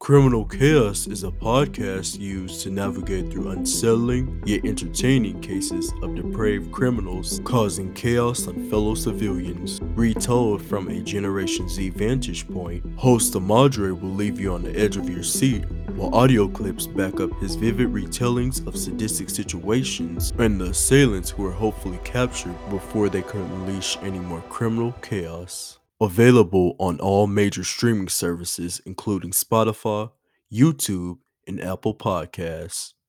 Criminal Chaos is a podcast used to navigate through unsettling yet entertaining cases of depraved criminals causing chaos on fellow civilians. Retold from a Generation Z vantage point, host Amadre will leave you on the edge of your seat, while audio clips back up his vivid retellings of sadistic situations and the assailants who are hopefully captured before they can unleash any more criminal chaos. Available on all major streaming services, including Spotify, YouTube, and Apple Podcasts.